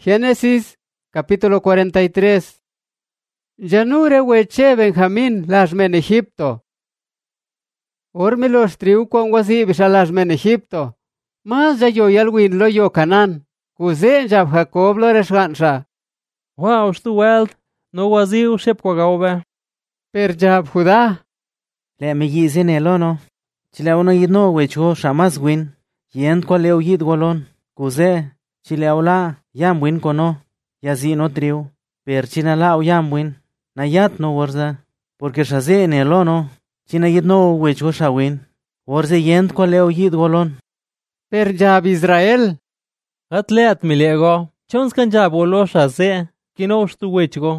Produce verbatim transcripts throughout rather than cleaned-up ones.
Génesis, capítulo cuarenta y tres. Yanure weche Benjamín lasmen Egipto. Orme los triu con wasibisha lasmen Egipto. Mas ya yo yalwin lo yo Canán. Kuze jab Jacob lo resgansha. Wow, stu welt, no waziu shep kwagaobe. Per jab Judá. Le me yizin elono. Chile uno yidno wecho shamas win. Yend kwa leo yid golon. Kuze, chile aula yam win kono. Yazi no triu. Per china lao yam win. Nayat no warza. Porque shaze en elono. China yidno wecho shawin. Warze yend kwa leo yid golon. Per jab Israel. Atleat milego, chonskan jabolo shaze, kino stu wechgo.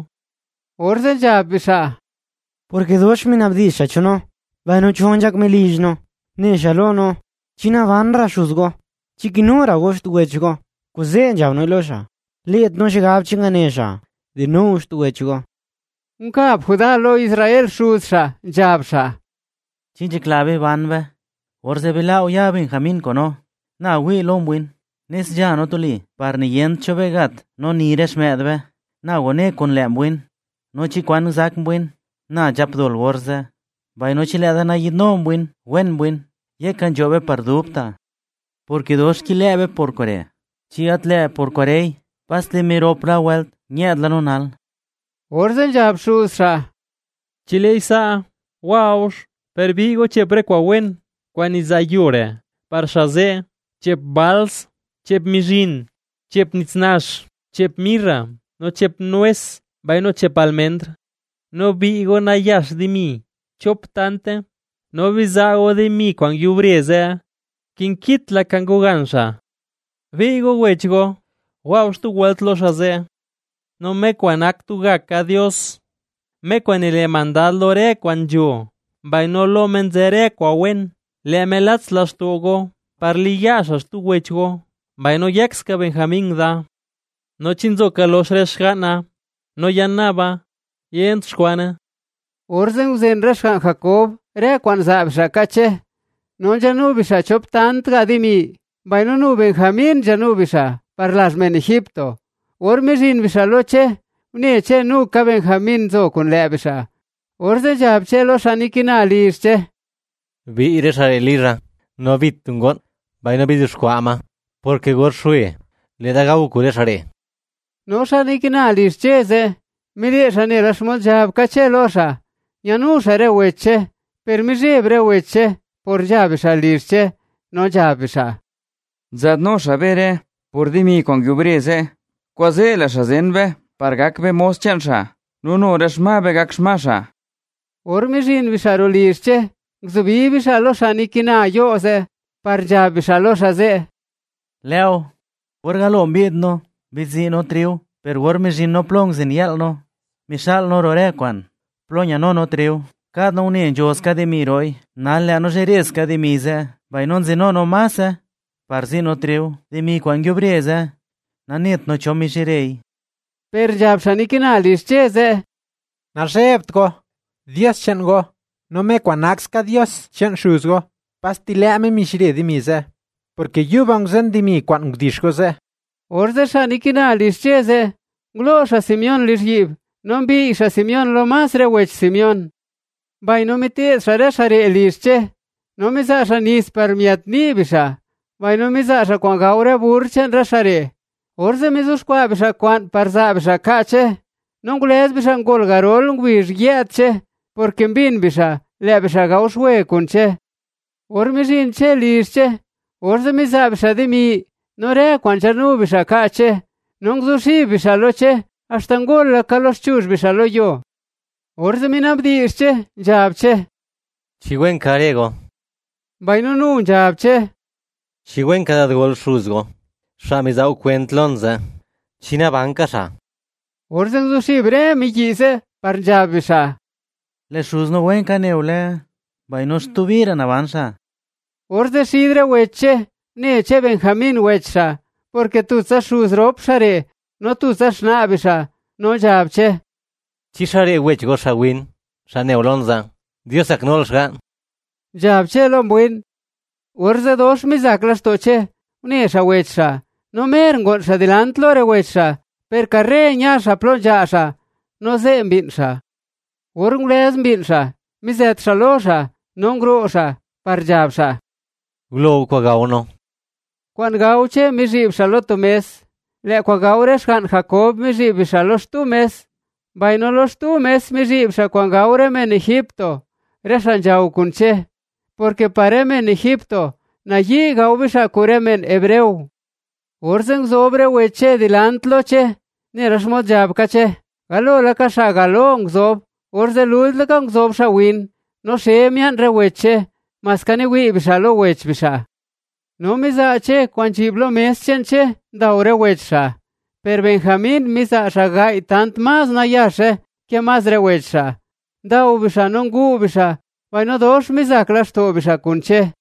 Orze jab bisha. Porque dosh min abdisha chuno. Vaino chonjak milijno. Ne shalono. China vanra shuzgo. Chikinora gosh tu wechgo. Kuze javno ilosha. Liet no shigab chinganesha. De no stu wechgo. Unkab Judá lo Israel shuzsha, jabsha. Chinche clave vanve. Warze bilao ya Benjamín kono. Na wi lombwin. Nis ja no tuli. Par ni yend chobegat. No niresh medve. Na wone kon lembwin. No chikwan zakmbwin. Na japdol warze. Bai no chileda na yidnombwin. Wenbwin. Yekan jobe pardupta. Porque dos kilebe por kore. Chiatle por korei. Pasle miropra welt. Nyedla nonal. Orze jab shuzsha. Chile isa, waush, perbigo chepre kwa wen, kwa nizayure, par shaze, chep bals, chep mijin, chep nitznash, chep mirra, no chep nuez, bai no chep almendra. No bigo na yash de mi, chop tante, no bizago de mi kwan yubrieze, kinkit la kangugansha. Bigo wechgo, waush tu welt lo shaze. No me kwan aktu gaka Dios. Me kwan ile mandad lore kwan yo. Bai no lo menzere kwa wen. Le melats las togo. Parli yashas tu wechgo. Bai no yakska Benjamín da. No chinzoka los reshgana. No yanaba. Yent shkwana. Orze uzen reshan Jacob. Re kwan zabsha kache. No janubisha chop tant gadimi. Bai no nu Benjamín janubisha. Parlasmen Egipto. Ormejin bishaloche, uneche nu ka Benjamín zo kun lebisha. Orze jabche lo shanikina lirche. Vi iresare lira, no bitungon, vaino bidushkwama, porque gorshue, le da gabu kuresare. No shanikina lirche ze, mire shane rashmol jab kache losha. Yanu share weche, permije bre weche, por jabisha lirche, no jabisha. Zadno shabere, por dimi con gubreze. Kwaze la shazenbe, pargakbe moschansha. Nuno rashmabe gakshmasha. Ormejin bisharo lirche, gzubi bishalo shanikina yoze, parja bishalo shaze. Leo, wargalo mbidno, bizino triu, per warmejin no plongzin yelno. Mishal no rorekwan, plonya no no triu. Kad no unin joska de miroi, nalle no jereska de mize, bainon zino no mase, parzino triu, de mi kwan gyobreze. Nanit no chomi shirei. Per jab shanikina lirche ze. Narsheptgo, Dios chengo, no me kwanaxka Dios chen shuzgo, pastileame mishire di mize, porque yubang zen di mi kwan gdishko ze. Orze shanikina lirche ze. Glosha Simeon liryib, non bi isha Simeon lo mas rewech Simeon. Bai no mite share share lirche, no mizasha nis per miat nibisha, bai no mizasha kwan gaure burchen rashare. Orze mizushkwa bisha kwan parza bisha kache, nongulez bisha ngolgarol ngwish yatche, porque mbin bisha, le bisha gaushwe kunche. Ormijin che lirche, orze miza bisha dimi, nore kwan charnu bisha kache, nongzushi bisha loche, hasta ngol kalos chush bisha lo yo. Orze minabdi ische, jabche. Chiguen karego. Bainunu jabche. Chiguen kada gol shuzgo. Shamizau kwentlonze. China bankasha. Orze ngzushi bre mikise, parjabisha. Le shuzno wen kaneule, baino stuvira na vansha. Orze shidre weche, neche Benjamín wecha, porque tu sa shuzrop share, no tu sa shnabisha, no jabche. Chishare wech go shawin, shaneolonza. Dios aknolshga. Jabche lombwin. Orze dos mizaklas toche, unesha wecha, no mer ngonxa dilantlo rewechxa, per carre ñaxa plonjaxa, no ze mbinxa. Urngles mbinxa, mizetxa loxa, no ngroxa, parjabxa. Glow kwa gauno. Kwan gauche mi ribxa lo tumes, le kwa gaure xan Jacob mi ribxa los tumes, baino los tumes mi ribxa kwan gaure men Egipto, reshan jau kunche, porque paremen Egipto, na yi gaubisha kuremen hebreu. Urzeng zobre weche dilantloche, ni rashmot jabkache, galo laka sha galong zob, urze luz laka zob sha win, no shemian re weche, maskani wi bisha lo wech bisha. No miza che kwan chiblo mes chenche, daure wechsha. Per Benjamin miza shagai tant mas na yashe, que mas re wechsha. Dau bisha non gu bisha, vaino dos miza klasto bisha kunche.